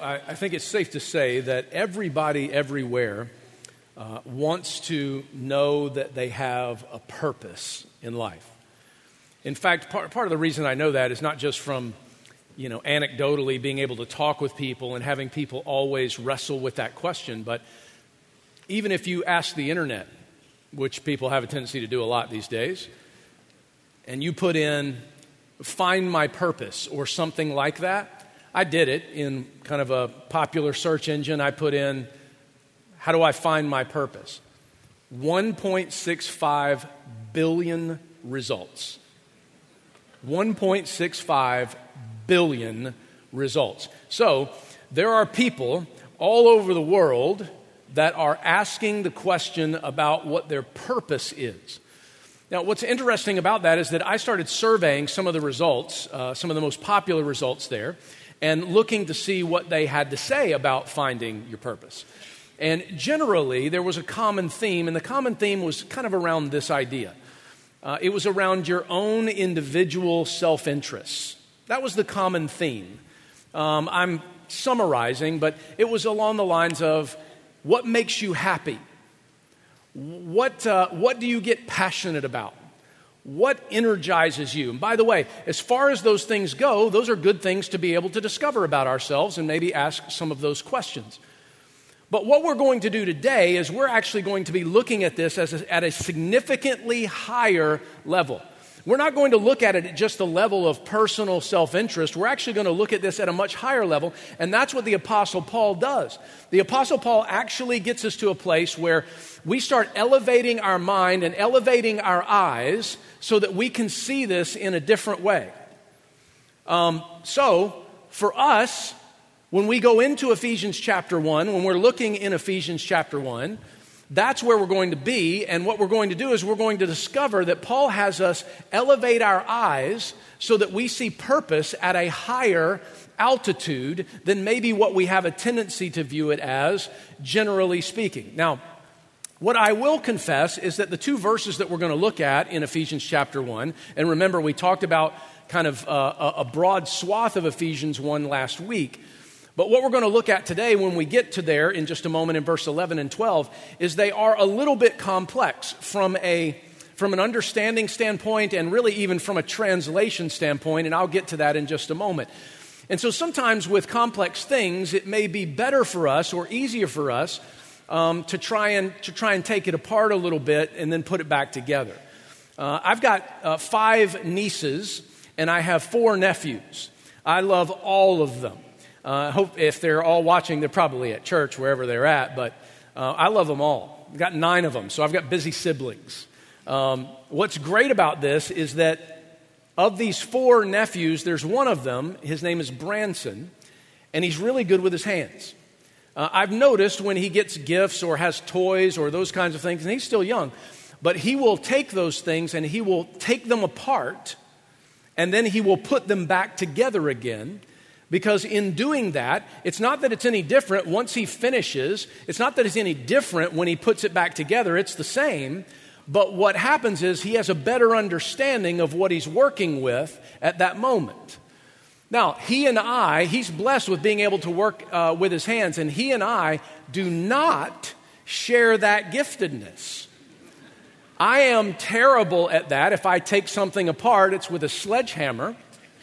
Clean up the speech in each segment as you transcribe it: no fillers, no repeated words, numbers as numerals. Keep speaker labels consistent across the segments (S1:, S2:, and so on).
S1: I think it's safe to say that everybody everywhere wants to know that they have a purpose in life. In fact, part of the reason I know that is not just from, anecdotally being able to talk with people and having people always wrestle with that question, but even if you ask the internet, which people have a tendency to do a lot these days, and you put in, find my purpose or something like that, I did it in kind of a popular search engine. I put in, how do I find my purpose? 1.65 billion results. 1.65 billion results. So there are people all over the world that are asking the question about what their purpose is. Now, what's interesting about that is that I started surveying some of the results, some of the most popular results there, and looking to see what they had to say about finding your purpose. And generally, there was a common theme, and the common theme was kind of around this idea. It was around your own individual self-interests. That was the common theme. I'm summarizing, but it was along the lines of, what makes you happy? What do you get passionate about? What energizes you? And by the way, as far as those things go, those are good things to be able to discover about ourselves and maybe ask some of those questions. But what we're going to do today is we're actually going to be looking at this at a significantly higher level. We're not going to look at it at just the level of personal self-interest. We're actually going to look at this at a much higher level, and that's what the Apostle Paul does. The Apostle Paul actually gets us to a place where we start elevating our mind and elevating our eyes so that we can see this in a different way. So, for us, when we go into Ephesians chapter 1, when we're looking in Ephesians chapter 1, that's where we're going to be, and what we're going to do is we're going to discover that Paul has us elevate our eyes so that we see purpose at a higher altitude than maybe what we have a tendency to view it as, generally speaking. Now, what I will confess is that the two verses that we're going to look at in Ephesians chapter 1, and remember we talked about kind of a broad swath of Ephesians 1 last week, but what we're going to look at today when we get to there in just a moment in verse 11 and 12 is they are a little bit complex from an understanding standpoint and really even from a translation standpoint, and I'll get to that in just a moment. And so sometimes with complex things, it may be better for us or easier for us to try and take it apart a little bit and then put it back together. I've got 5 nieces and I have 4 nephews. I love all of them. I hope if they're all watching, they're probably at church, wherever they're at, but I love them all. I've got 9 of them, so I've got busy siblings. What's great about this is that of these 4 nephews, there's one of them, his name is Branson, and he's really good with his hands. I've noticed when he gets gifts or has toys or those kinds of things, and he's still young, but he will take those things and he will take them apart, and then he will put them back together again. Because in doing that, it's not that it's any different once he finishes. It's not that it's any different when he puts it back together. It's the same. But what happens is he has a better understanding of what he's working with at that moment. Now, he's blessed with being able to work with his hands, and he and I do not share that giftedness. I am terrible at that. If I take something apart, it's with a sledgehammer.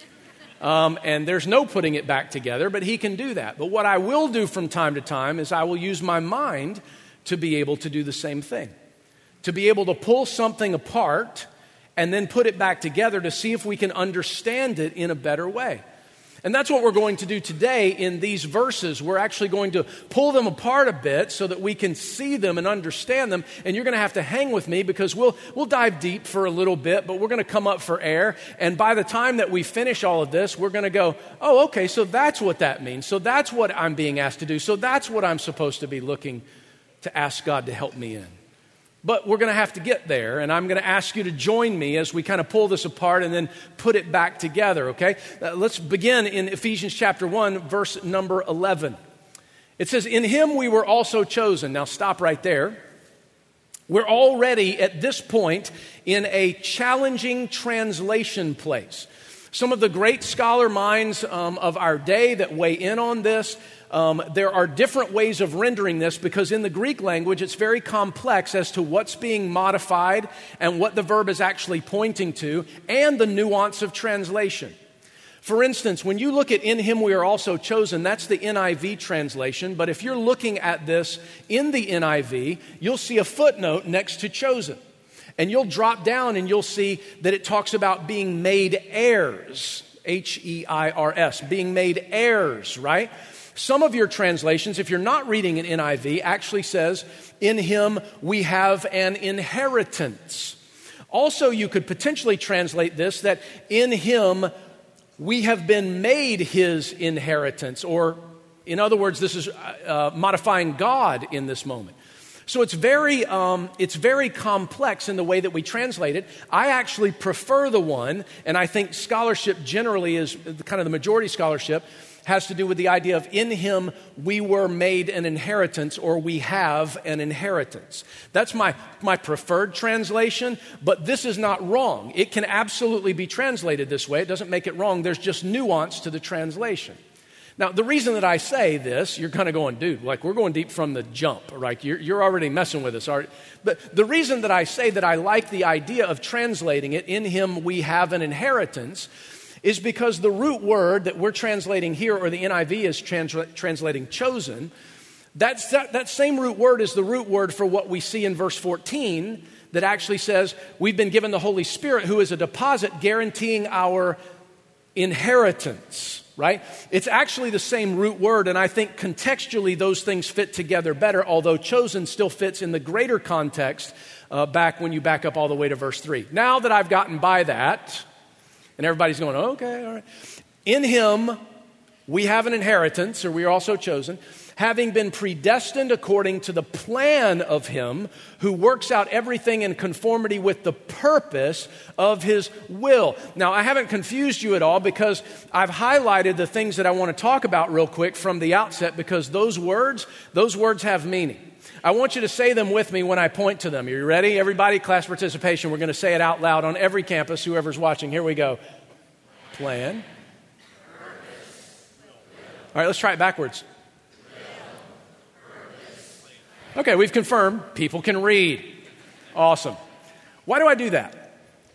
S1: And there's no putting it back together, but he can do that. But what I will do from time to time is I will use my mind to be able to do the same thing. To be able to pull something apart and then put it back together to see if we can understand it in a better way. And that's what we're going to do today in these verses. We're actually going to pull them apart a bit so that we can see them and understand them. And you're going to have to hang with me because we'll dive deep for a little bit, but we're going to come up for air. And by the time that we finish all of this, we're going to go, oh, okay, so that's what that means. So that's what I'm being asked to do. So that's what I'm supposed to be looking to ask God to help me in. But we're going to have to get there, and I'm going to ask you to join me as we kind of pull this apart and then put it back together, okay? Let's begin in Ephesians chapter 1, verse number 11. It says, "In him we were also chosen." Now stop right there. We're already at this point in a challenging translation place. Some of the great scholar minds of our day that weigh in on this, there are different ways of rendering this because in the Greek language it's very complex as to what's being modified and what the verb is actually pointing to and the nuance of translation. For instance, when you look at "in him we are also chosen," that's the NIV translation, but if you're looking at this in the NIV, you'll see a footnote next to "chosen." And you'll drop down and you'll see that it talks about being made heirs, Heirs, being made heirs, right? Some of your translations, if you're not reading an NIV, actually says, "in him we have an inheritance." Also, you could potentially translate this that "in him we have been made his inheritance," or in other words, this is modifying God in this moment. So it's very complex in the way that we translate it. I actually prefer the one, and I think scholarship generally is kind of the majority scholarship, has to do with the idea of "in him we were made an inheritance," or "we have an inheritance." That's my preferred translation, but this is not wrong. It can absolutely be translated this way. It doesn't make it wrong. There's just nuance to the translation. Now, the reason that I say this, you're kind of going, dude, like we're going deep from the jump, right? You're already messing with us. But the reason that I say that I like the idea of translating it, "in him we have an inheritance," is because the root word that we're translating here, or the NIV is translating "chosen," that same root word is the root word for what we see in verse 14 that actually says, "we've been given the Holy Spirit who is a deposit guaranteeing our inheritance." Right? It's actually the same root word, and I think contextually those things fit together better, although "chosen" still fits in the greater context back when you back up all the way to verse 3. Now that I've gotten by that, and everybody's going, okay, all right. "In him we have an inheritance," or "we are also chosen, having been predestined according to the plan of him who works out everything in conformity with the purpose of his will." Now, I haven't confused you at all because I've highlighted the things that I want to talk about real quick from the outset because those words have meaning. I want you to say them with me when I point to them. Are you ready? Everybody, class participation. We're going to say it out loud on every campus, whoever's watching. Here we go. Plan. All right, let's try it backwards. Okay, we've confirmed people can read. Awesome. Why do I do that?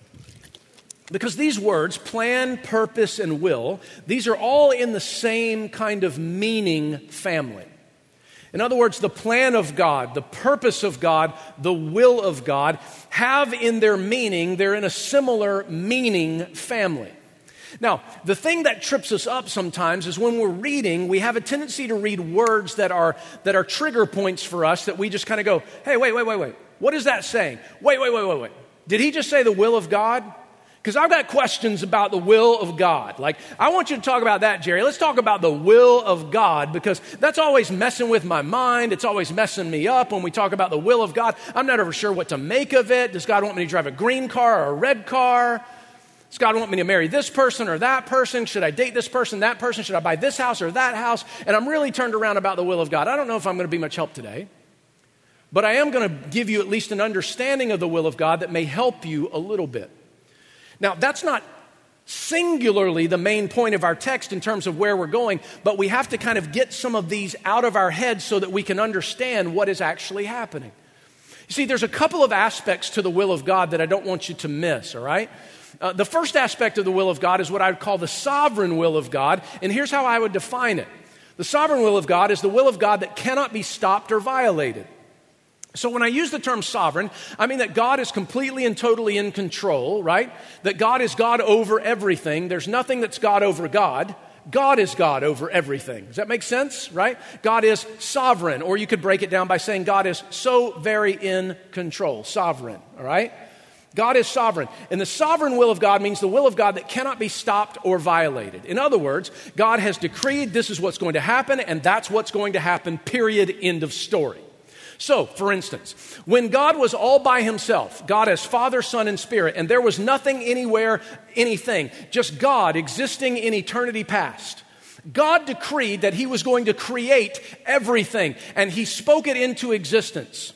S1: Because these words, plan, purpose, and will, these are all in the same kind of meaning family. In other words, the plan of God, the purpose of God, the will of God have in their meaning, they're in a similar meaning family. Now, the thing that trips us up sometimes is when we're reading, we have a tendency to read words that are trigger points for us that we just kind of go, hey, wait. What is that saying? Wait. Did he just say the will of God? Because I've got questions about the will of God. Like, I want you to talk about that, Jerry. Let's talk about the will of God because that's always messing with my mind. It's always messing me up when we talk about the will of God. I'm not ever sure what to make of it. Does God want me to drive a green car or a red car? Does God want me to marry this person or that person? Should I date this person, that person? Should I buy this house or that house? And I'm really turned around about the will of God. I don't know if I'm going to be much help today, but I am going to give you at least an understanding of the will of God that may help you a little bit. Now, that's not singularly the main point of our text in terms of where we're going, but we have to kind of get some of these out of our heads so that we can understand what is actually happening. You see, there's a couple of aspects to the will of God that I don't want you to miss, all right? The first aspect of the will of God is what I would call the sovereign will of God, and here's how I would define it. The sovereign will of God is the will of God that cannot be stopped or violated. So when I use the term sovereign, I mean that God is completely and totally in control, right? That God is God over everything. There's nothing that's God over God. God is God over everything. Does that make sense, right? God is sovereign, or you could break it down by saying God is so very in control, sovereign, all right? God is sovereign. And the sovereign will of God means the will of God that cannot be stopped or violated. In other words, God has decreed this is what's going to happen, and that's what's going to happen, period, end of story. So, for instance, when God was all by himself, God as Father, Son, and Spirit, and there was nothing, anywhere, anything, just God existing in eternity past, God decreed that he was going to create everything, and he spoke it into existence.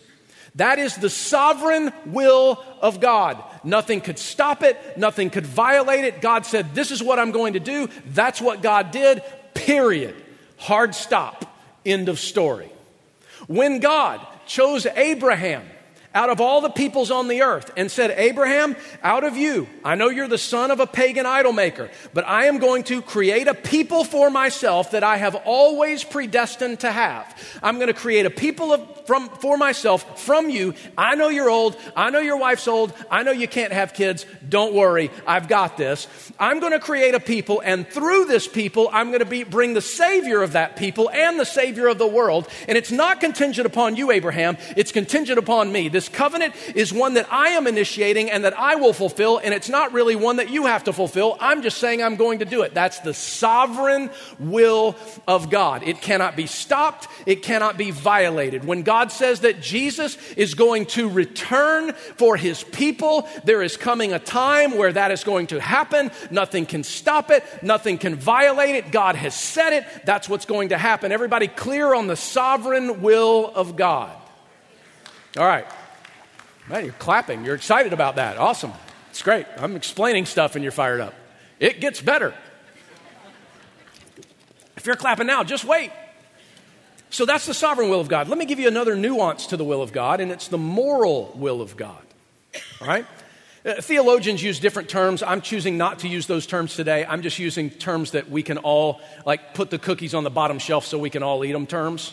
S1: That is the sovereign will of God. Nothing could stop it. Nothing could violate it. God said, this is what I'm going to do. That's what God did, period. Hard stop. End of story. When God chose Abraham out of all the peoples on the earth and said, Abraham, out of you, I know you're the son of a pagan idol maker, but I am going to create a people for myself that I have always predestined to have. I'm going to create a people for myself from you. I know you're old. I know your wife's old. I know you can't have kids. Don't worry. I've got this. I'm going to create a people, and through this people, I'm going to bring the Savior of that people and the Savior of the world. And it's not contingent upon you, Abraham. It's contingent upon me. This covenant is one that I am initiating and that I will fulfill, and it's not really one that you have to fulfill. I'm just saying I'm going to do it. That's the sovereign will of God. It cannot be stopped. It cannot be violated. When God says that Jesus is going to return for his people, there is coming a time where that is going to happen. Nothing can stop it. Nothing can violate it. God has said it. That's what's going to happen. Everybody clear on the sovereign will of God? All right. Man, you're clapping. You're excited about that. Awesome. It's great. I'm explaining stuff and you're fired up. It gets better. If you're clapping now, just wait. So that's the sovereign will of God. Let me give you another nuance to the will of God, and it's the moral will of God. All right? Theologians use different terms. I'm choosing not to use those terms today. I'm just using terms that we can all, like put the cookies on the bottom shelf so we can all eat them terms.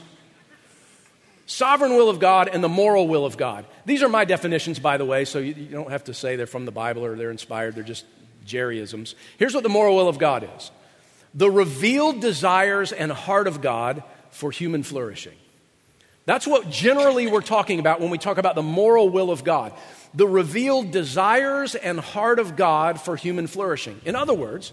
S1: Sovereign will of God and the moral will of God. These are my definitions, by the way, so you don't have to say they're from the Bible or they're inspired. They're just Jerryisms. Here's what the moral will of God is. The revealed desires and heart of God for human flourishing. That's what generally we're talking about when we talk about the moral will of God. The revealed desires and heart of God for human flourishing. In other words,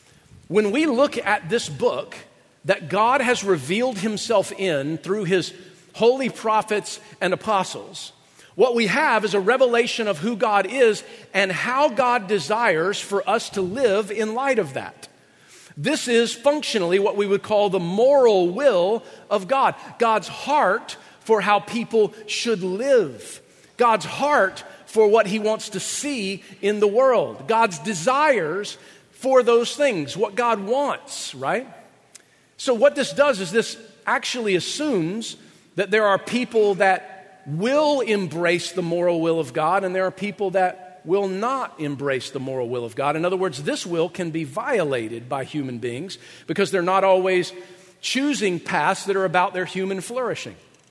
S1: when we look at this book that God has revealed himself in through his holy prophets and apostles, what we have is a revelation of who God is and how God desires for us to live in light of that. This is functionally what we would call the moral will of God. God's heart for how people should live. God's heart for what he wants to see in the world. God's desires for those things, what God wants, right? So what this does is this actually assumes that there are people that will embrace the moral will of God and there are people that will not embrace the moral will of God. In other words, this will can be violated by human beings because they're not always choosing paths that are about their human flourishing.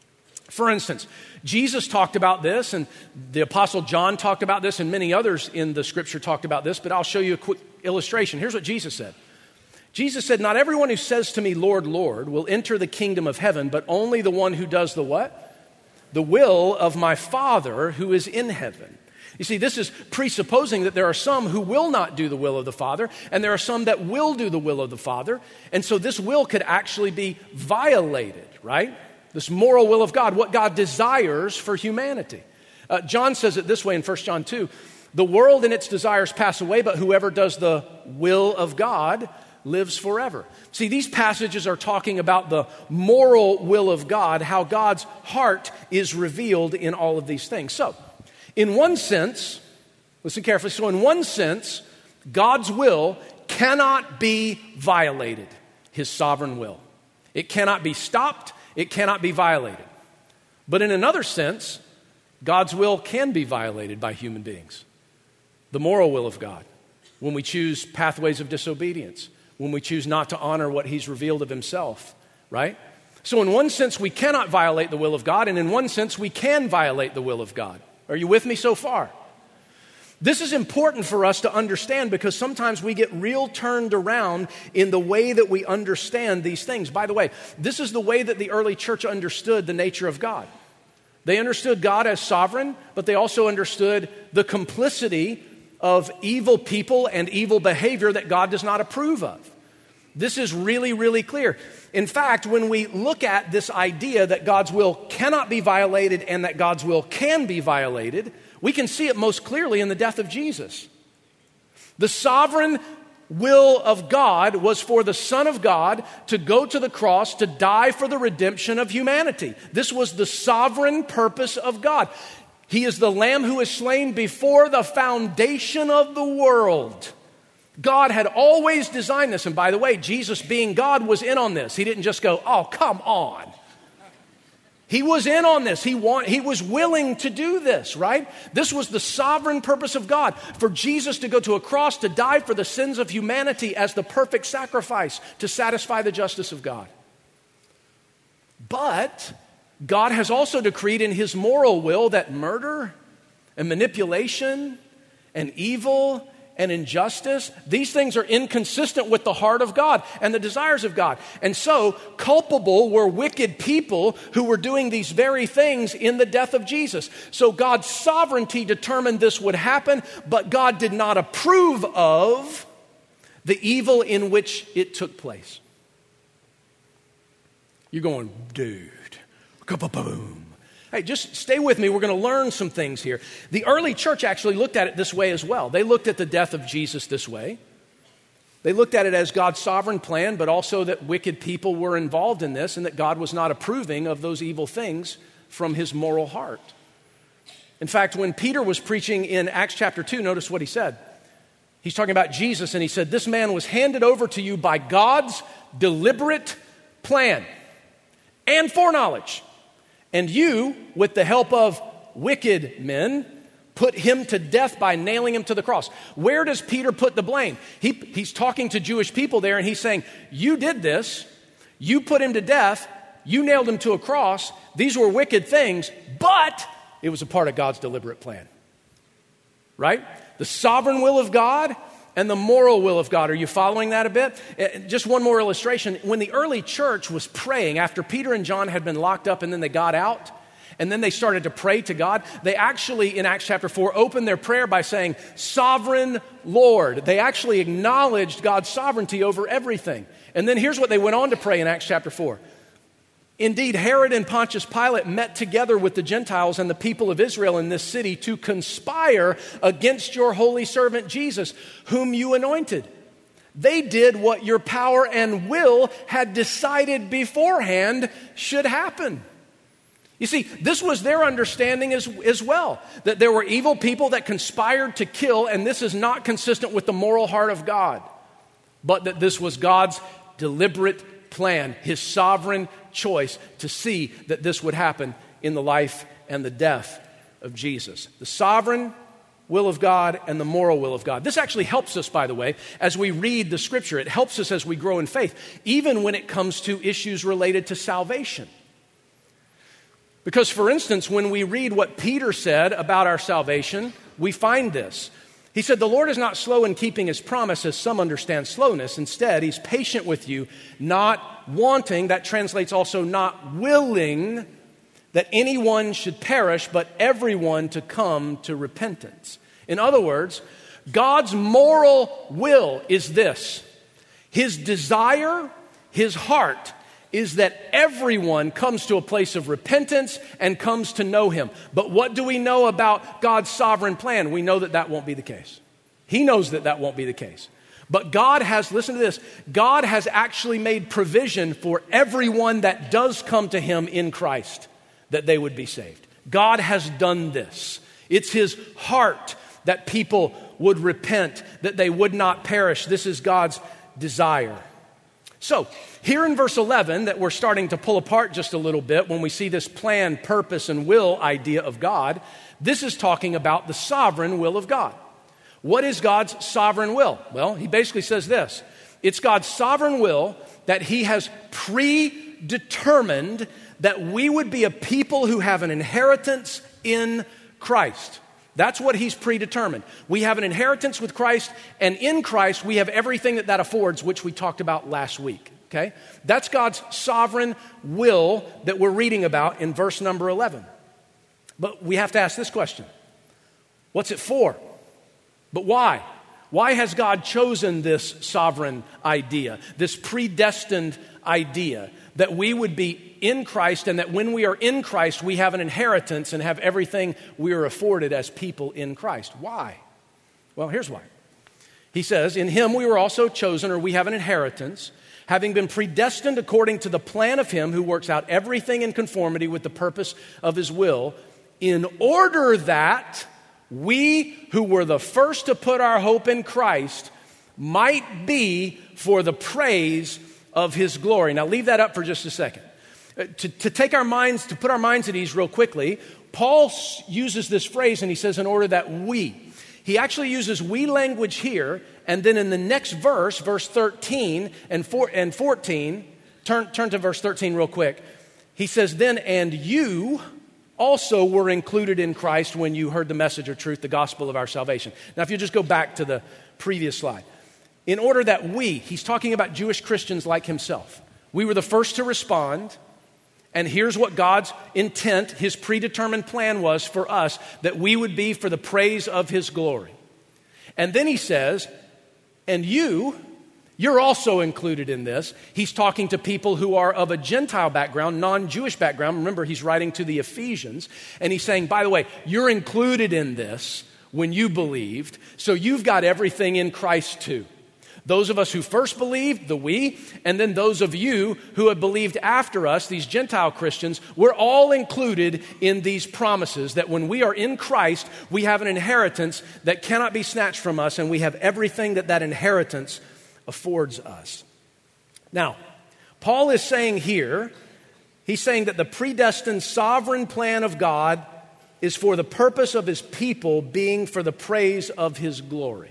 S1: For instance, Jesus talked about this, and the Apostle John talked about this, and many others in the Scripture talked about this, but I'll show you a quick illustration. Here's what Jesus said. Jesus said, "Not everyone who says to me, 'Lord, Lord,' will enter the kingdom of heaven, but only the one who does the what? The will of my Father who is in heaven." You see, this is presupposing that there are some who will not do the will of the Father, and there are some that will do the will of the Father. And so this will could actually be violated, right? This moral will of God, what God desires for humanity. John says it this way in 1 John 2, "The world and its desires pass away, but whoever does the will of God lives forever." See, these passages are talking about the moral will of God, how God's heart is revealed in all of these things. So, in one sense, listen carefully, so in one sense, God's will cannot be violated, his sovereign will. It cannot be stopped, it cannot be violated. But in another sense, God's will can be violated by human beings. The moral will of God, when we choose pathways of disobedience, when we choose not to honor what he's revealed of himself, right? So in one sense, we cannot violate the will of God, and in one sense, we can violate the will of God. Are you with me so far? This is important for us to understand because sometimes we get real turned around in the way that we understand these things. By the way, this is the way that the early church understood the nature of God. They understood God as sovereign, but they also understood the complicity of evil people and evil behavior that God does not approve of. This is really, really clear. In fact, when we look at this idea that God's will cannot be violated and that God's will can be violated, we can see it most clearly in the death of Jesus. The sovereign will of God was for the Son of God to go to the cross to die for the redemption of humanity. This was the sovereign purpose of God. He is the Lamb who is slain before the foundation of the world. God had always designed this. And by the way, Jesus being God was in on this. He didn't just go, oh, come on. He was in on this. He was willing to do this, right? This was the sovereign purpose of God, for Jesus to go to a cross to die for the sins of humanity as the perfect sacrifice to satisfy the justice of God. But God has also decreed in his moral will that murder and manipulation and evil and injustice, these things are inconsistent with the heart of God and the desires of God. And so, culpable were wicked people who were doing these very things in the death of Jesus. So God's sovereignty determined this would happen, but God did not approve of the evil in which it took place. You're going, dude, kaboom. Hey, just stay with me. We're going to learn some things here. The early church actually looked at it this way as well. They looked at the death of Jesus this way. They looked at it as God's sovereign plan, but also that wicked people were involved in this and that God was not approving of those evil things from his moral heart. In fact, when Peter was preaching in Acts chapter 2, notice what he said. He's talking about Jesus, and he said, "This man was handed over to you by God's deliberate plan and foreknowledge. And you, with the help of wicked men, put him to death by nailing him to the cross." Where does Peter put the blame? He's talking to Jewish people there, and he's saying, you did this, you put him to death, you nailed him to a cross, these were wicked things, but it was a part of God's deliberate plan. Right? The sovereign will of God and the moral will of God. Are you following that a bit? Just one more illustration. When the early church was praying, after Peter and John had been locked up and then they got out, and then they started to pray to God, they actually, in Acts chapter 4, opened their prayer by saying, "Sovereign Lord." They actually acknowledged God's sovereignty over everything. And then here's what they went on to pray in Acts chapter 4. "Indeed, Herod and Pontius Pilate met together with the Gentiles and the people of Israel in this city to conspire against your holy servant Jesus, whom you anointed. They did what your power and will had decided beforehand should happen." You see, this was their understanding as well, that there were evil people that conspired to kill, and this is not consistent with the moral heart of God, but that this was God's deliberate plan, his sovereign choice to see that this would happen in the life and the death of Jesus. The sovereign will of God and the moral will of God. This actually helps us, by the way, as we read the scripture. It helps us as we grow in faith, even when it comes to issues related to salvation. Because, for instance, when we read what Peter said about our salvation, we find this. He said, "The Lord is not slow in keeping his promise, as some understand slowness. Instead, he's patient with you, not wanting," that translates also not willing, "that anyone should perish, but everyone to come to repentance." In other words, God's moral will is this. His desire, his heart, is that everyone comes to a place of repentance and comes to know him. But what do we know about God's sovereign plan? We know that that won't be the case. He knows that that won't be the case. But God has, listen to this, God has actually made provision for everyone that does come to him in Christ, that they would be saved. God has done this. It's his heart that people would repent, that they would not perish. This is God's desire. So, here in verse 11 that we're starting to pull apart just a little bit when we see this plan, purpose, and will idea of God, this is talking about the sovereign will of God. What is God's sovereign will? Well, he basically says this. It's God's sovereign will that he has predetermined that we would be a people who have an inheritance in Christ. That's what he's predetermined. We have an inheritance with Christ, and in Christ we have everything that affords, which we talked about last week. Okay? That's God's sovereign will that we're reading about in verse number 11. But we have to ask this question. What's it for? But why? Why has God chosen this sovereign idea, this predestined idea that we would be in Christ and that when we are in Christ, we have an inheritance and have everything we are afforded as people in Christ? Why? Well, here's why. He says, in him we were also chosen, or we have an inheritance, having been predestined according to the plan of him who works out everything in conformity with the purpose of his will, in order that we who were the first to put our hope in Christ might be for the praise of his glory. Now leave that up for just a second. To put our minds at ease real quickly, Paul uses this phrase and he says, in order that we. He actually uses we language here, and then in the next verse 13 and 14, turn to verse 13 real quick. He says, then, and you also were included in Christ when you heard the message of truth, the gospel of our salvation. Now, if you just go back to the previous slide. In order that he's talking about Jewish Christians like himself. We were the first to respond. And here's what God's intent, his predetermined plan was for us, that we would be for the praise of his glory. And then he says, and you're also included in this. He's talking to people who are of a Gentile background, non-Jewish background. Remember, he's writing to the Ephesians. And he's saying, by the way, you're included in this when you believed. So you've got everything in Christ too. Those of us who first believed, and then those of you who have believed after us, these Gentile Christians, we're all included in these promises that when we are in Christ, we have an inheritance that cannot be snatched from us, and we have everything that inheritance affords us. Now, Paul is saying here, he's saying that the predestined sovereign plan of God is for the purpose of his people being for the praise of his glory.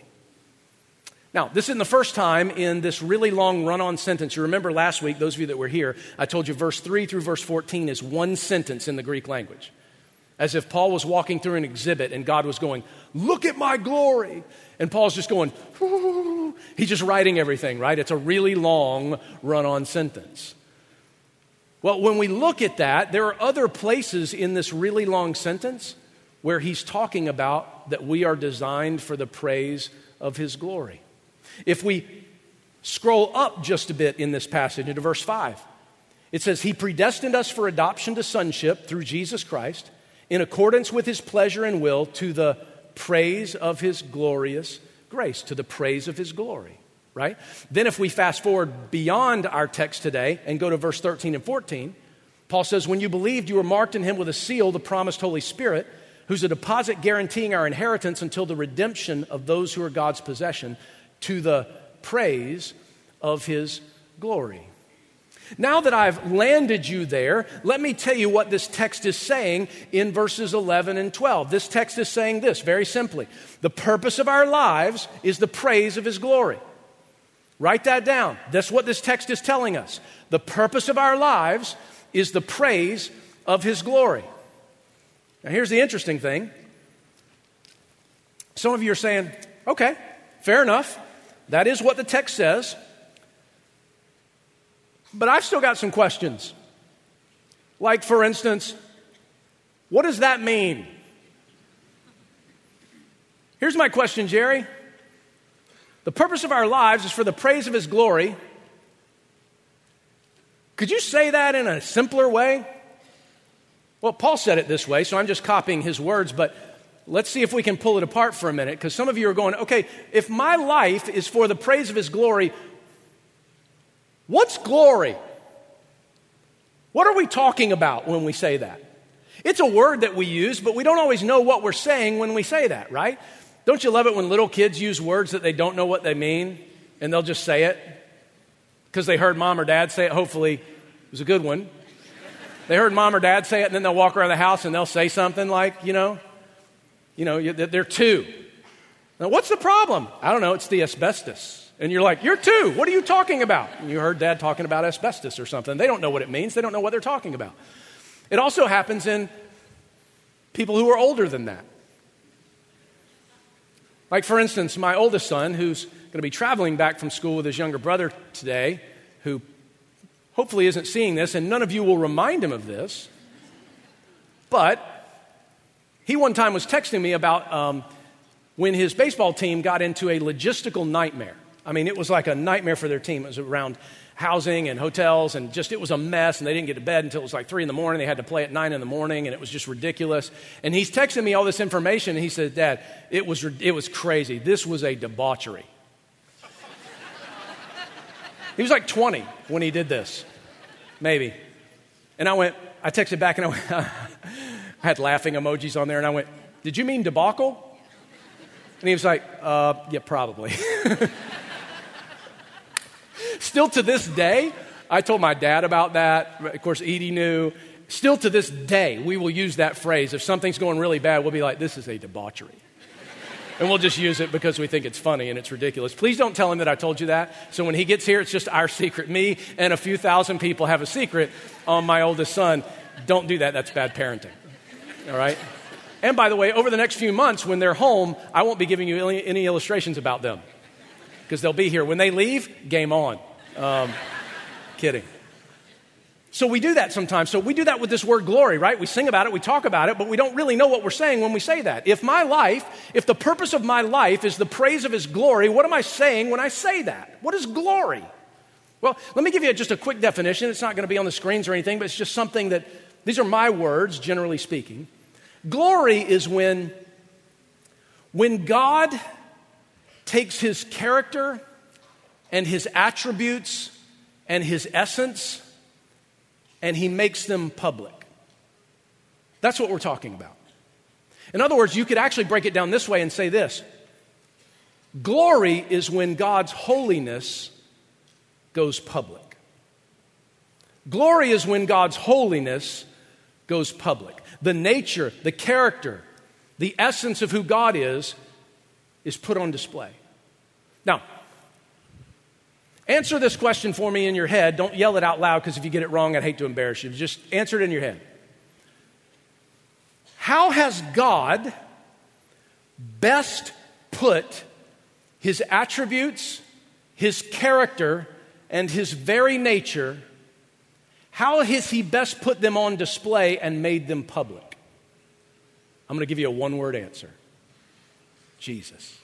S1: Now, this isn't the first time in this really long run-on sentence. You remember last week, those of you that were here, I told you verse 3 through verse 14 is one sentence in the Greek language. As if Paul was walking through an exhibit and God was going, look at my glory. And Paul's just going, whoo. He's just writing everything, right? It's a really long run-on sentence. Well, when we look at that, there are other places in this really long sentence where he's talking about that we are designed for the praise of his glory. If we scroll up just a bit in this passage into verse 5, it says, he predestined us for adoption to sonship through Jesus Christ in accordance with his pleasure and will to the praise of his glorious grace, to the praise of his glory, right? Then if we fast forward beyond our text today and go to verse 13 and 14, Paul says, when you believed, you were marked in him with a seal, the promised Holy Spirit, who's a deposit guaranteeing our inheritance until the redemption of those who are God's possession, to the praise of his glory. Now that I've landed you there, let me tell you what this text is saying in verses 11 and 12. This text is saying this very simply. The purpose of our lives is the praise of his glory. Write that down. That's what this text is telling us. The purpose of our lives is the praise of his glory. Now here's the interesting thing. Some of you are saying, okay, fair enough. That is what the text says. But I've still got some questions. Like, for instance, what does that mean? Here's my question, Jerry. The purpose of our lives is for the praise of his glory. Could you say that in a simpler way? Well, Paul said it this way, so I'm just copying his words, but let's see if we can pull it apart for a minute, because some of you are going, okay, if my life is for the praise of his glory, what's glory? What are we talking about when we say that? It's a word that we use, but we don't always know what we're saying when we say that, right? Don't you love it when little kids use words that they don't know what they mean, and they'll just say it? Because they heard mom or dad say it. Hopefully, it was a good one. They heard mom or dad say it, and then they'll walk around the house and they'll say something like, they're two. Now, what's the problem? I don't know, it's the asbestos. And you're like, you're two, what are you talking about? And you heard dad talking about asbestos or something. They don't know what it means. They don't know what they're talking about. It also happens in people who are older than that. Like, for instance, my oldest son, who's going to be traveling back from school with his younger brother today, who hopefully isn't seeing this, and none of you will remind him of this, but he one time was texting me about when his baseball team got into a logistical nightmare. I mean, it was like a nightmare for their team. It was around housing and hotels, and just it was a mess, and they didn't get to bed until it was like 3 a.m. They had to play at 9 a.m, and it was just ridiculous. And he's texting me all this information, and he said, Dad, it was crazy. This was a debauchery. He was like 20 when he did this, maybe. And I texted back and I went, I had laughing emojis on there and I went, did you mean debacle? And he was like, yeah, probably. Still to this day, I told my dad about that. Of course, Edie knew. Still to this day, we will use that phrase. If something's going really bad, we'll be like, this is a debauchery. And we'll just use it because we think it's funny and it's ridiculous. Please don't tell him that I told you that. So when he gets here, it's just our secret. Me and a few thousand people have a secret on my oldest son. Don't do that. That's bad parenting. All right? And by the way, over the next few months, when they're home, I won't be giving you any illustrations about them because they'll be here. When they leave, game on. Kidding. So we do that sometimes. So we do that with this word glory, right? We sing about it, we talk about it, but we don't really know what we're saying when we say that. If the purpose of my life is the praise of His glory, what am I saying when I say that? What is glory? Well, let me give you just a quick definition. It's not going to be on the screens or anything, but it's just something that, these are my words, generally speaking. Glory is when God takes His character and His attributes and His essence and He makes them public. That's what we're talking about. In other words, you could actually break it down this way and say this. Glory is when God's holiness goes public. Glory is when God's holiness goes public. The nature, the character, the essence of who God is put on display. Now, answer this question for me in your head. Don't yell it out loud because if you get it wrong, I'd hate to embarrass you. Just answer it in your head. How has God best put His attributes, His character, and His very nature, how has He best put them on display and made them public? I'm going to give you a one-word answer. Jesus.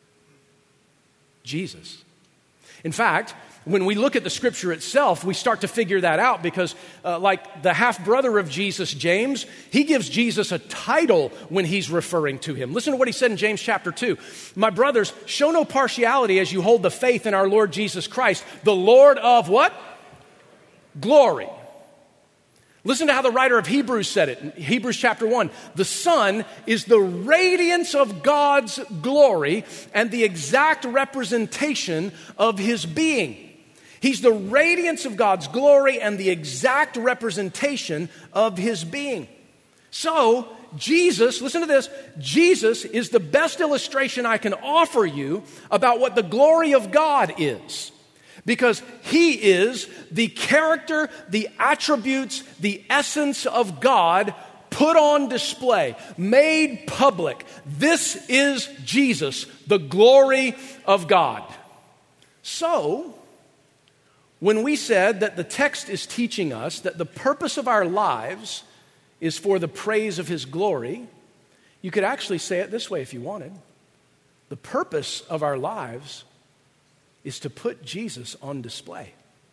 S1: Jesus. In fact, when we look at the Scripture itself, we start to figure that out because like the half-brother of Jesus, James, he gives Jesus a title when he's referring to Him. Listen to what he said in James chapter 2. My brothers, show no partiality as you hold the faith in our Lord Jesus Christ, the Lord of what? Glory. Listen to how the writer of Hebrews said it in Hebrews chapter 1. The Son is the radiance of God's glory and the exact representation of His being. He's the radiance of God's glory and the exact representation of His being. So, Jesus, listen to this, Jesus is the best illustration I can offer you about what the glory of God is. Because He is the character, the attributes, the essence of God put on display, made public. This is Jesus, the glory of God. So, when we said that the text is teaching us that the purpose of our lives is for the praise of His glory, you could actually say it this way if you wanted. The purpose of our lives is to put Jesus on display.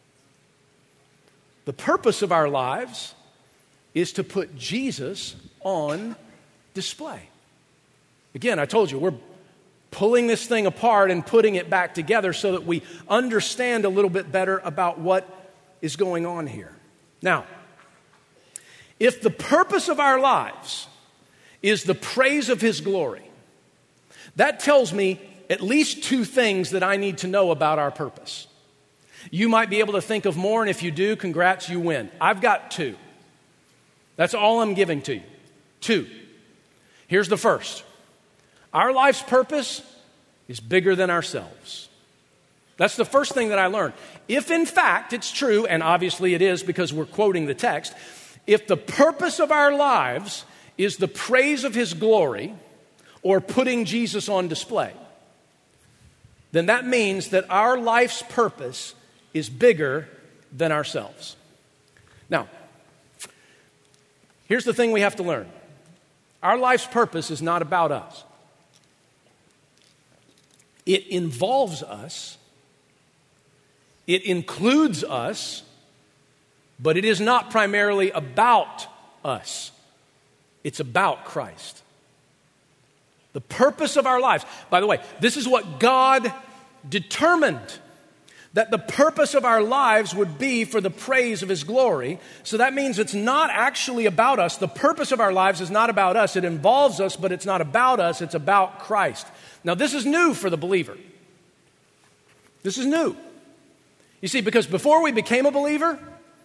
S1: The purpose of our lives is to put Jesus on display. Again, I told you, we're pulling this thing apart and putting it back together so that we understand a little bit better about what is going on here. Now, if the purpose of our lives is the praise of His glory, that tells me at least two things that I need to know about our purpose. You might be able to think of more, and if you do, congrats, you win. I've got two. That's all I'm giving to you. Two. Here's the first. Our life's purpose is bigger than ourselves. That's the first thing that I learned. If in fact it's true, and obviously it is because we're quoting the text, if the purpose of our lives is the praise of His glory or putting Jesus on display, then that means that our life's purpose is bigger than ourselves. Now, here's the thing we have to learn. Our life's purpose is not about us. It involves us. It includes us, but it is not primarily about us. It's about Christ. The purpose of our lives. By the way, this is what God determined. that the purpose of our lives would be for the praise of His glory. So that means it's not actually about us. The purpose of our lives is not about us. It involves us, but it's not about us. It's about Christ. Now, this is new for the believer. This is new. You see, because before we became a believer,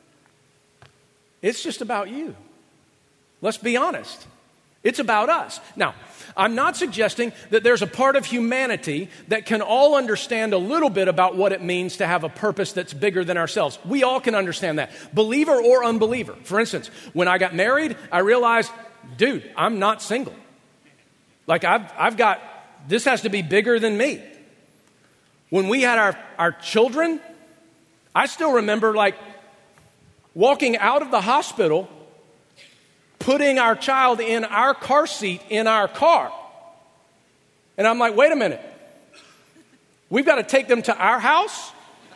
S1: it's just about you. Let's be honest. It's about us. Now, I'm not suggesting that there's a part of humanity that can all understand a little bit about what it means to have a purpose that's bigger than ourselves. We all can understand that, believer or unbeliever. For instance, when I got married, I realized, dude, I'm not single. Like I've got, this has to be bigger than me. When we had our children, I still remember like walking out of the hospital, putting our child in our car seat in our car. And I'm like, wait a minute. We've got to take them to our house?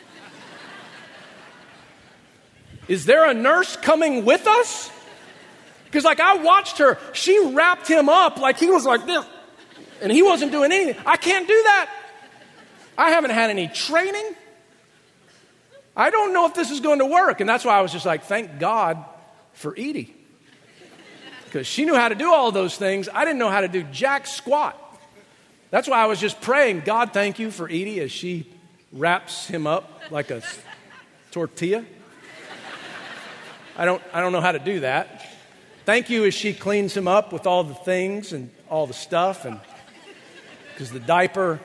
S1: Is there a nurse coming with us? Because like I watched her, she wrapped him up like he was like this. And he wasn't doing anything. I can't do that. I haven't had any training. I don't know if this is going to work. And that's why I was just like, thank God for Edie. Because she knew how to do all those things. I didn't know how to do jack squat. That's why I was just praying, God, thank you for Edie as she wraps him up like a tortilla. I don't know how to do that. Thank you as she cleans him up with all the things and all the stuff, and because the diaper,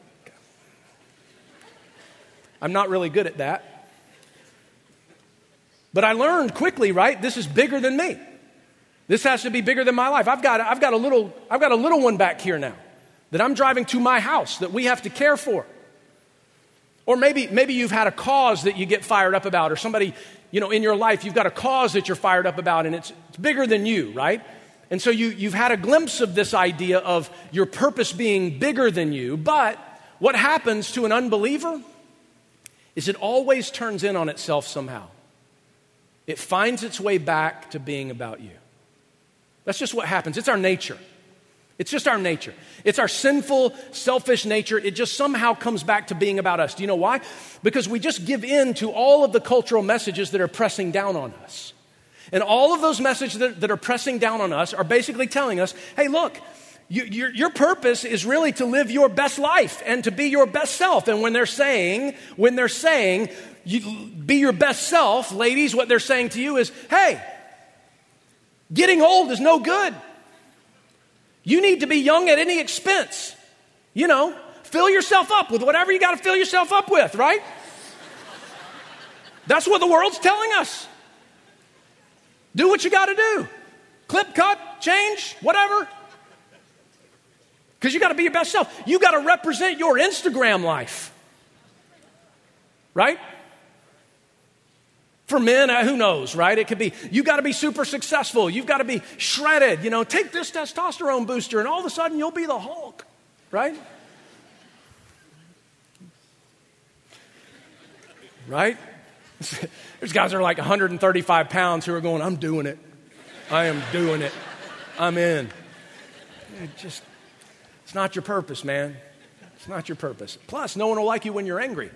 S1: I'm not really good at that. But I learned quickly, right? This is bigger than me. This has to be bigger than my life. I've got a little one back here now that I'm driving to my house that we have to care for. Or maybe you've had a cause that you get fired up about, or somebody, in your life, you've got a cause that you're fired up about, and it's bigger than you, right? And so you've had a glimpse of this idea of your purpose being bigger than you. But what happens to an unbeliever is it always turns in on itself somehow. It finds its way back to being about you. That's just what happens. It's our nature. It's just our nature. It's our sinful, selfish nature. It just somehow comes back to being about us. Do you know why? Because we just give in to all of the cultural messages that are pressing down on us. And all of those messages that are pressing down on us are basically telling us, hey, look, your purpose is really to live your best life and to be your best self. And when they're saying, you be your best self, ladies, what they're saying to you is, hey, getting old is no good. You need to be young at any expense. Fill yourself up with whatever you got to fill yourself up with, right? That's what the world's telling us. Do what you got to do. Clip, cut, change, whatever. Because you got to be your best self. You got to represent your Instagram life. Right? For men, who knows, right? It could be, you got to be super successful. You've got to be shredded. Take this testosterone booster and all of a sudden you'll be the Hulk, right? Right? There's guys that are like 135 pounds who are going, I'm doing it. I am doing it. I'm in. It's not your purpose, man. It's not your purpose. Plus, no one will like you when you're angry.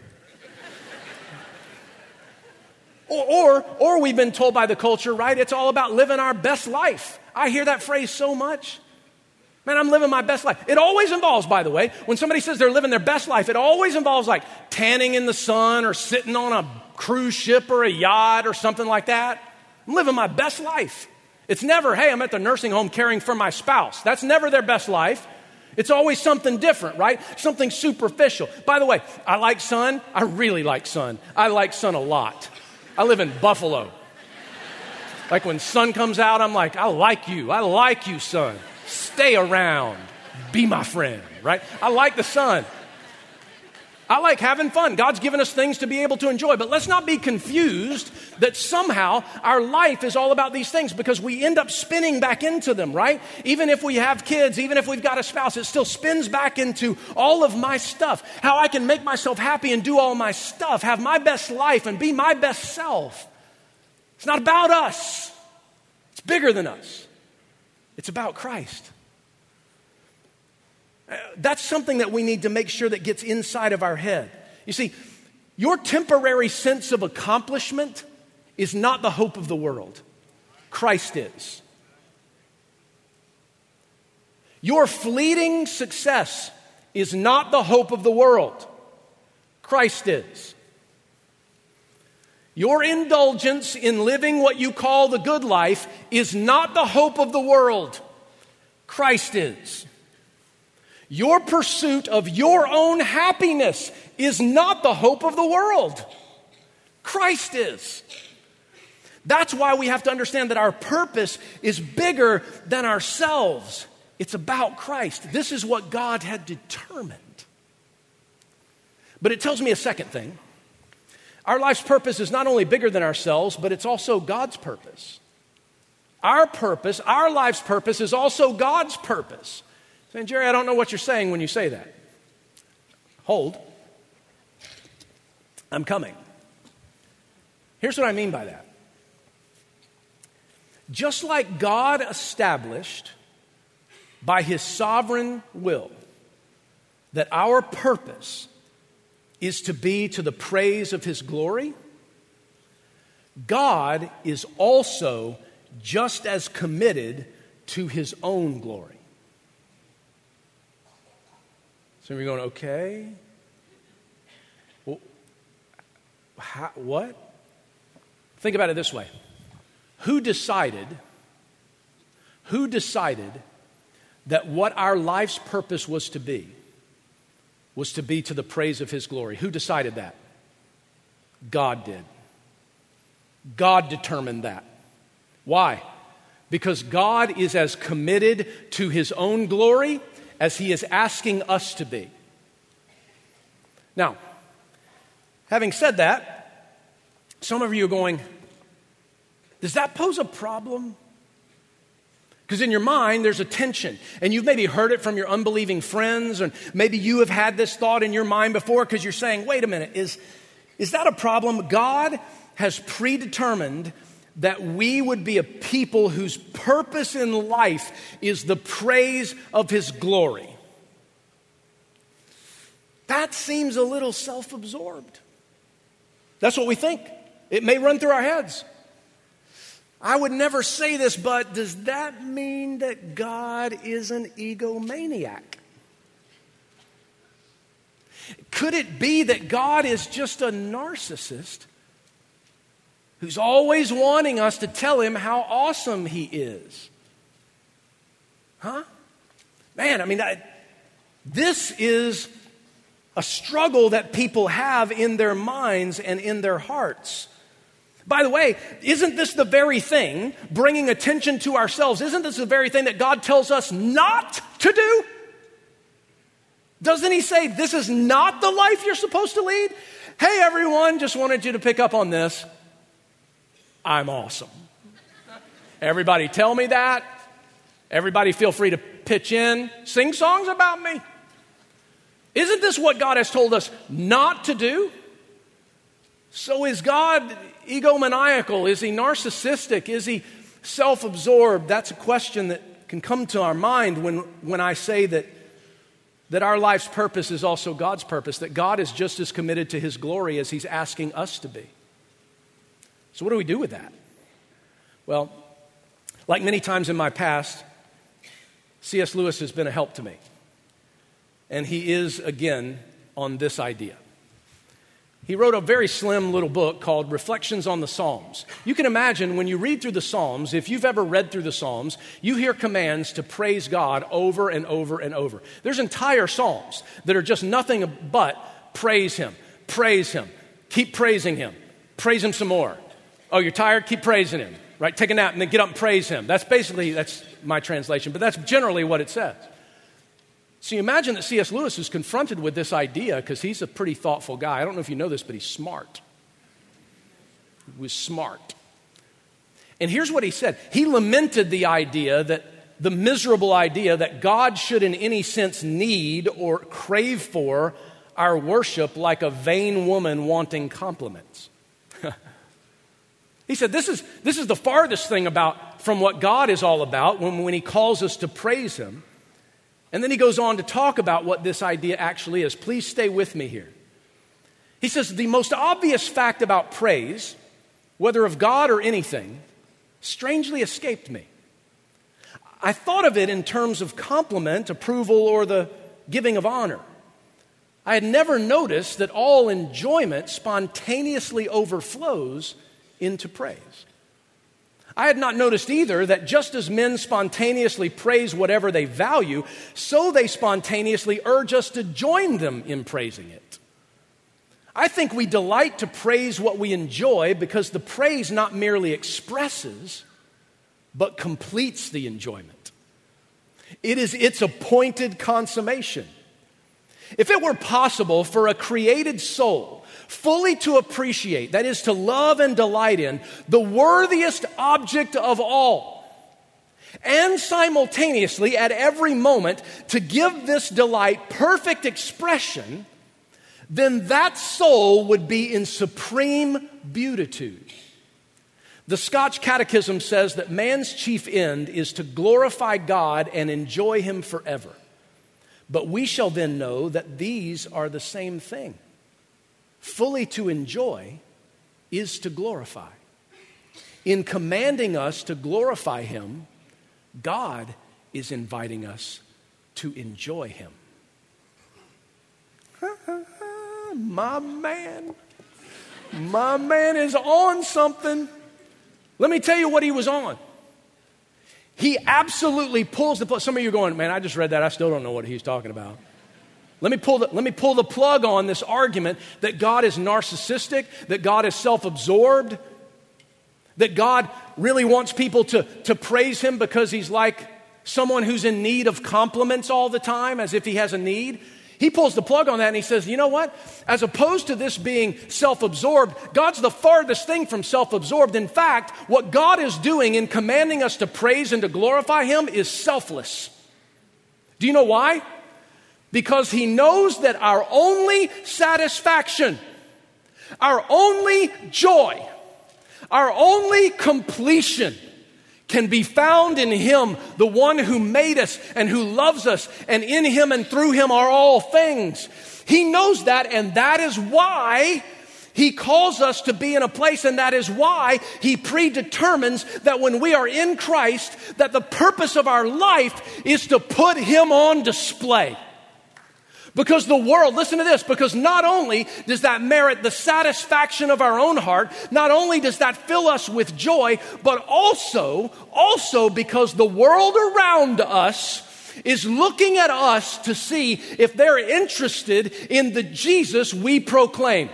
S1: Or we've been told by the culture, right? It's all about living our best life. I hear that phrase so much. Man, I'm living my best life. It always involves, by the way, when somebody says they're living their best life, it always involves like tanning in the sun or sitting on a cruise ship or a yacht or something like that. I'm living my best life. It's never, hey, I'm at the nursing home caring for my spouse. That's never their best life. It's always something different, right? Something superficial. By the way, I like sun. I really like sun. I like sun a lot. I live in Buffalo. Like when sun comes out, I'm like, I like you, sun. Stay around. Be my friend, right? I like the sun. I like having fun. God's given us things to be able to enjoy. But let's not be confused that somehow our life is all about these things, because we end up spinning back into them, right? Even if we have kids, even if we've got a spouse, it still spins back into all of my stuff. How I can make myself happy and do all my stuff, have my best life and be my best self. It's not about us. It's bigger than us. It's about Christ. That's something that we need to make sure that gets inside of our head. You see, Your temporary sense of accomplishment is not the hope of the world. Christ is. Your fleeting success is not the hope of the world. Christ is. Your indulgence in living what you call the good life is not the hope of the world. Christ is. Your pursuit of your own happiness is not the hope of the world. Christ is. That's why we have to understand that our purpose is bigger than ourselves. It's about Christ. This is what God had determined. But it tells me a second thing. Our life's purpose is not only bigger than ourselves, but it's also God's purpose. Our purpose, our life's purpose, is also God's purpose. Saying, Jerry, I don't know what you're saying when you say that. Hold. I'm coming. Here's what I mean by that. Just like God established by His sovereign will that our purpose is to be to the praise of His glory, God is also just as committed to His own glory. So you're going, okay. Well, what? Think about it this way. Who decided that what our life's purpose was to be to the praise of His glory? Who decided that? God did. God determined that. Why? Because God is as committed to His own glory as He is asking us to be. Now, having said that, some of you are going, does that pose a problem? Because in your mind, there's a tension. And you've maybe heard it from your unbelieving friends, and maybe you have had this thought in your mind before because you're saying, wait a minute, is that a problem? God has predetermined that we would be a people whose purpose in life is the praise of His glory. That seems a little self-absorbed. That's what we think. It may run through our heads. I would never say this, but does that mean that God is an egomaniac? Could it be that God is just a narcissist who's always wanting us to tell Him how awesome He is? Huh? Man, I mean, this is a struggle that people have in their minds and in their hearts. By the way, isn't this the very thing, bringing attention to ourselves, isn't this the very thing that God tells us not to do? Doesn't He say this is not the life you're supposed to lead? Hey everyone, just wanted you to pick up on this. I'm awesome. Everybody tell me that. Everybody feel free to pitch in. Sing songs about me. Isn't this what God has told us not to do? So is God egomaniacal? Is He narcissistic? Is He self-absorbed? That's a question that can come to our mind when I say that our life's purpose is also God's purpose, that God is just as committed to His glory as He's asking us to be. So what do we do with that? Well, like many times in my past, C.S. Lewis has been a help to me. And he is, again, on this idea. He wrote a very slim little book called Reflections on the Psalms. You can imagine when you read through the Psalms, if you've ever read through the Psalms, you hear commands to praise God over and over and over. There's entire Psalms that are just nothing but praise Him, keep praising Him, praise Him some more. Oh, you're tired? Keep praising Him, right? Take a nap and then get up and praise Him. That's my translation, but that's generally what it says. So you imagine that C.S. Lewis is confronted with this idea because he's a pretty thoughtful guy. I don't know if you know this, but he's smart. He was smart. And here's what he said. He lamented the miserable idea that God should in any sense need or crave for our worship like a vain woman wanting compliments. He said this is the farthest thing from what God is all about when He calls us to praise Him. And then he goes on to talk about what this idea actually is. Please stay with me here. He says, the most obvious fact about praise, whether of God or anything, strangely escaped me. I thought of it in terms of compliment, approval, or the giving of honor. I had never noticed that all enjoyment spontaneously overflows into praise. I had not noticed either that just as men spontaneously praise whatever they value, so they spontaneously urge us to join them in praising it. I think we delight to praise what we enjoy because the praise not merely expresses, but completes the enjoyment. It is its appointed consummation. If it were possible for a created soul fully to appreciate, that is to love and delight in, the worthiest object of all, and simultaneously at every moment to give this delight perfect expression, then that soul would be in supreme beatitude. The Scotch Catechism says that man's chief end is to glorify God and enjoy Him forever. But we shall then know that these are the same thing. Fully to enjoy is to glorify. In commanding us to glorify Him, God is inviting us to enjoy Him. My man is on something. Let me tell you what he was on. He absolutely pulls the plug. Some of you are going, man, I just read that. I still don't know what he's talking about. Let me pull the plug on this argument that God is narcissistic, that God is self-absorbed, that God really wants people to praise Him because He's like someone who's in need of compliments all the time, as if He has a need. He pulls the plug on that and he says, you know what? As opposed to this being self-absorbed, God's the farthest thing from self-absorbed. In fact, what God is doing in commanding us to praise and to glorify Him is selfless. Do you know why? Because He knows that our only satisfaction, our only joy, our only completion can be found in Him, the one who made us and who loves us, and in Him and through Him are all things. He knows that, and that is why He calls us to be in a place, and that is why He predetermines that when we are in Christ, that the purpose of our life is to put Him on display. Because the world, listen to this, because not only does that merit the satisfaction of our own heart, not only does that fill us with joy, but also because the world around us is looking at us to see if they're interested in the Jesus we proclaim.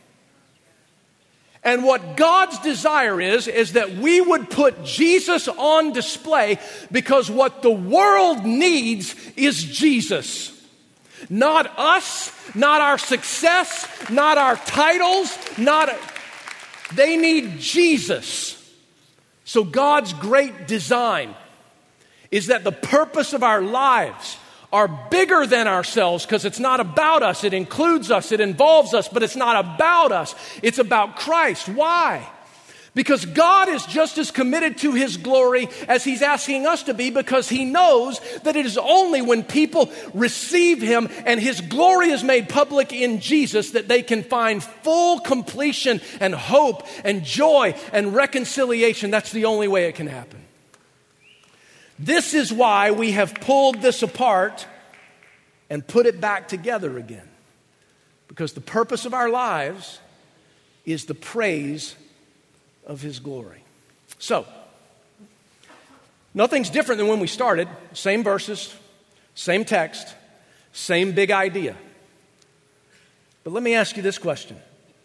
S1: And what God's desire is that we would put Jesus on display, because what the world needs is Jesus. Not us, not our success, not our titles, they need Jesus. So God's great design is that the purpose of our lives are bigger than ourselves, because it's not about us. It includes us, it involves us, but it's not about us. It's about Christ. Why? Because God is just as committed to His glory as He's asking us to be, because He knows that it is only when people receive Him and His glory is made public in Jesus that they can find full completion and hope and joy and reconciliation. That's the only way it can happen. This is why we have pulled this apart and put it back together again. Because the purpose of our lives is the praise of His glory. So, nothing's different than when we started. Same verses, same text, same big idea. But let me ask you this question.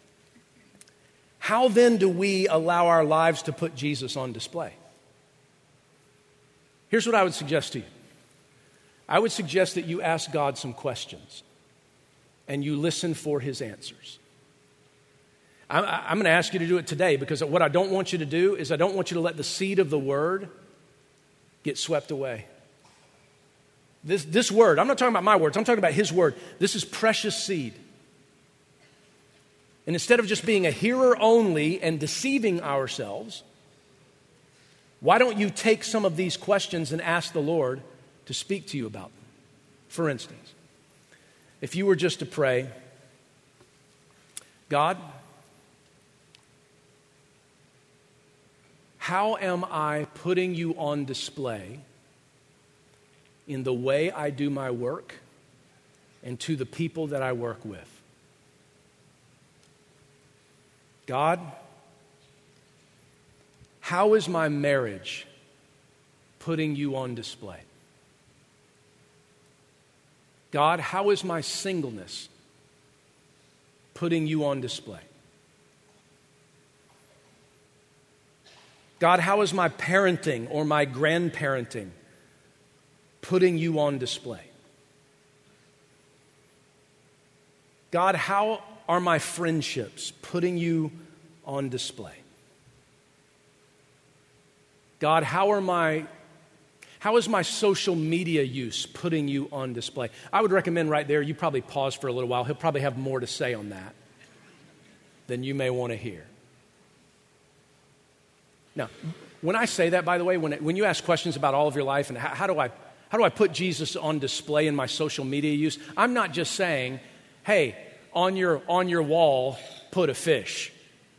S1: How then do we allow our lives to put Jesus on display? Here's what I would suggest to you. I would suggest that you ask God some questions and you listen for His answers. I'm going to ask you to do it today, because what I don't want you to do is I don't want you to let the seed of the Word get swept away. This Word, I'm not talking about my words, I'm talking about His Word. This is precious seed. And instead of just being a hearer only and deceiving ourselves, why don't you take some of these questions and ask the Lord to speak to you about them? For instance, if you were just to pray, God, how am I putting you on display in the way I do my work and to the people that I work with? God, how is my marriage putting you on display? God, how is my singleness putting you on display? God, how is my parenting or my grandparenting putting you on display? God, how are my friendships putting you on display? God, how is my social media use putting you on display? I would recommend right there, you probably pause for a little while. He'll probably have more to say on that than you may want to hear. Now, when I say that, by the way, when you ask questions about all of your life and how do I put Jesus on display in my social media use, I'm not just saying, hey, on your wall, put a fish.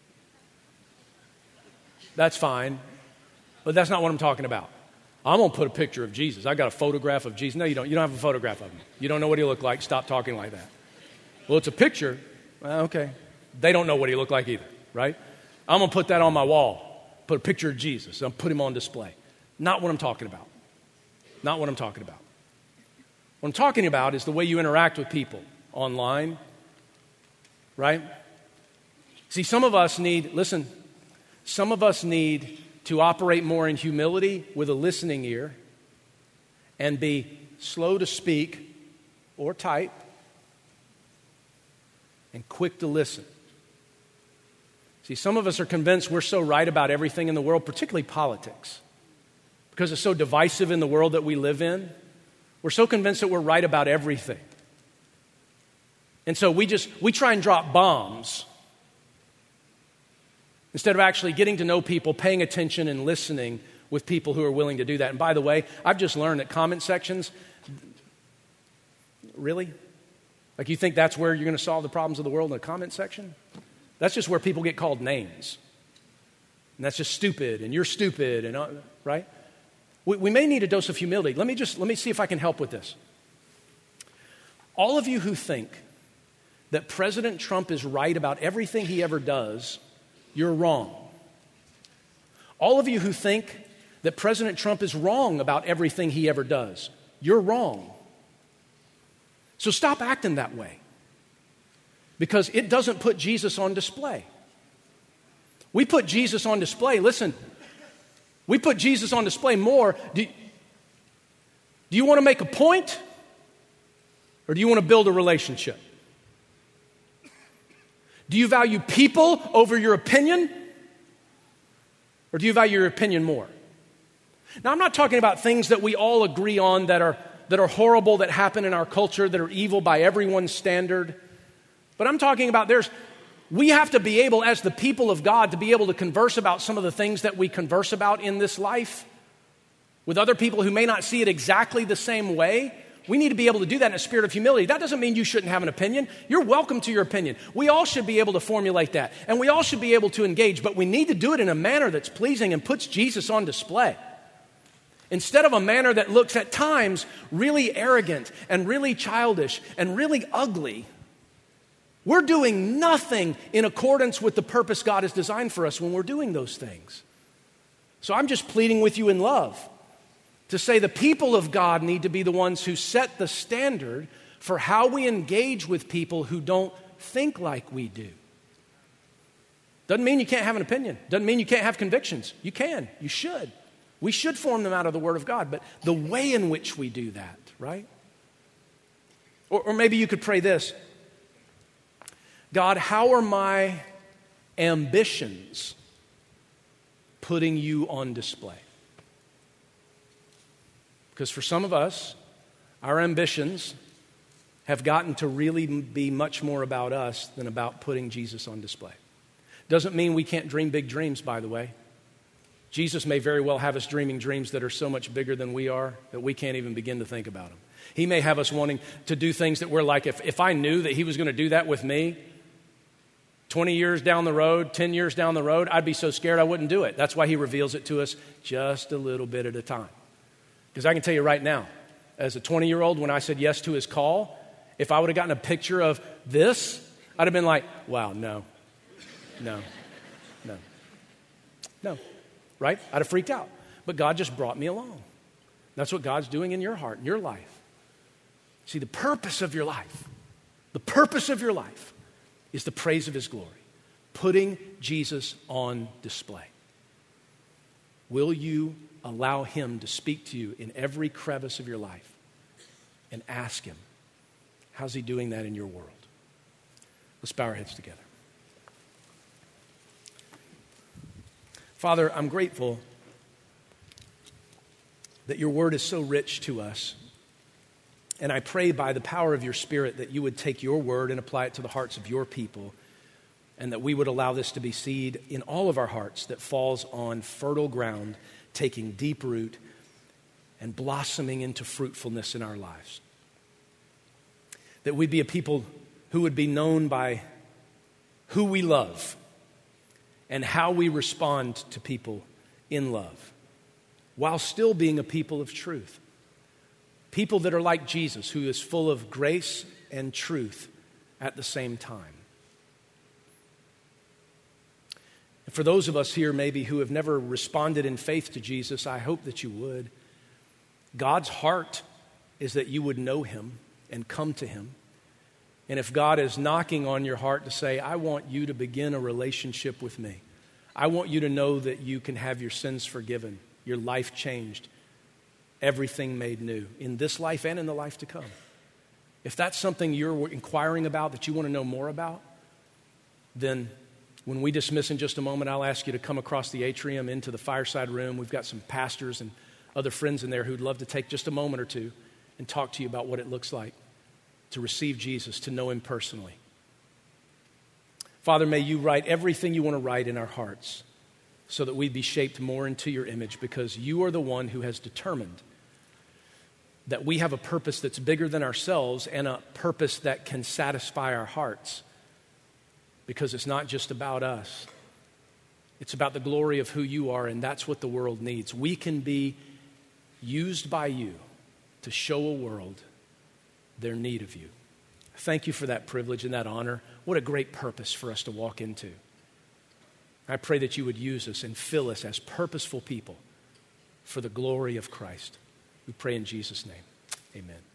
S1: That's fine, but that's not what I'm talking about. I'm going to put a picture of Jesus. I got a photograph of Jesus. No, you don't. You don't have a photograph of him. You don't know what he looked like. Stop talking like that. Well, it's a picture. Well, okay. They don't know what he looked like either, right? I'm going to put that on my wall. Put a picture of Jesus. I'll put him on display. Not what I'm talking about. Not what I'm talking about. What I'm talking about is the way you interact with people online, right? See, some of us need to operate more in humility with a listening ear and be slow to speak or type and quick to listen. See, some of us are convinced we're so right about everything in the world, particularly politics, because it's so divisive in the world that we live in. We're so convinced that we're right about everything. And so we try and drop bombs instead of actually getting to know people, paying attention and listening with people who are willing to do that. And by the way, I've just learned that comment sections, really? Like you think that's where you're going to solve the problems of the world, in the comment section? That's just where people get called names. And that's just stupid, and you're stupid, and right? We may need a dose of humility. Let me see if I can help with this. All of you who think that President Trump is right about everything he ever does, you're wrong. All of you who think that President Trump is wrong about everything he ever does, you're wrong. So stop acting that way, because it doesn't put Jesus on display. We put Jesus on display. Listen, we put Jesus on display more. Do you want to make a point, or do you want to build a relationship? Do you value people over your opinion, or do you value your opinion more? Now, I'm not talking about things that we all agree on that are horrible, that happen in our culture, that are evil by everyone's standard. But I'm talking about we have to be able, as the people of God, to be able to converse about some of the things that we converse about in this life with other people who may not see it exactly the same way. We need to be able to do that in a spirit of humility. That doesn't mean you shouldn't have an opinion. You're welcome to your opinion. We all should be able to formulate that, and we all should be able to engage, but we need to do it in a manner that's pleasing and puts Jesus on display, instead of a manner that looks at times really arrogant and really childish and really ugly. We're doing nothing in accordance with the purpose God has designed for us when we're doing those things. So I'm just pleading with you in love to say the people of God need to be the ones who set the standard for how we engage with people who don't think like we do. Doesn't mean you can't have an opinion. Doesn't mean you can't have convictions. You can. You should. We should form them out of the Word of God, but the way in which we do that, right? Or maybe you could pray this: God, how are my ambitions putting you on display? Because for some of us, our ambitions have gotten to really be much more about us than about putting Jesus on display. Doesn't mean we can't dream big dreams, by the way. Jesus may very well have us dreaming dreams that are so much bigger than we are that we can't even begin to think about them. He may have us wanting to do things that we're like, if I knew that he was going to do that with me, 20 years down the road, 10 years down the road, I'd be so scared I wouldn't do it. That's why he reveals it to us just a little bit at a time. Because I can tell you right now, as a 20-year-old, when I said yes to his call, if I would have gotten a picture of this, I'd have been like, wow, no, right? I'd have freaked out. But God just brought me along. That's what God's doing in your heart, in your life. See, the purpose of your life is the praise of his glory, putting Jesus on display. Will you allow him to speak to you in every crevice of your life and ask him, how's he doing that in your world? Let's bow our heads together. Father, I'm grateful that your word is so rich to us. And I pray by the power of your Spirit that you would take your word and apply it to the hearts of your people, and that we would allow this to be seed in all of our hearts that falls on fertile ground, taking deep root and blossoming into fruitfulness in our lives. That we'd be a people who would be known by who we love and how we respond to people in love, while still being a people of truth. People that are like Jesus, who is full of grace and truth at the same time. And for those of us here maybe who have never responded in faith to Jesus, I hope that you would. God's heart is that you would know him and come to him. And if God is knocking on your heart to say, I want you to begin a relationship with me. I want you to know that you can have your sins forgiven, your life changed, everything made new in this life and in the life to come. If that's something you're inquiring about, that you want to know more about, then when we dismiss in just a moment, I'll ask you to come across the atrium into the fireside room. We've got some pastors and other friends in there who'd love to take just a moment or two and talk to you about what it looks like to receive Jesus, to know him personally. Father, may you write everything you want to write in our hearts so that we be shaped more into your image, because you are the one who has determined that we have a purpose that's bigger than ourselves and a purpose that can satisfy our hearts, because it's not just about us. It's about the glory of who you are, and that's what the world needs. We can be used by you to show a world their need of you. Thank you for that privilege and that honor. What a great purpose for us to walk into. I pray that you would use us and fill us as purposeful people for the glory of Christ. We pray in Jesus' name. Amen.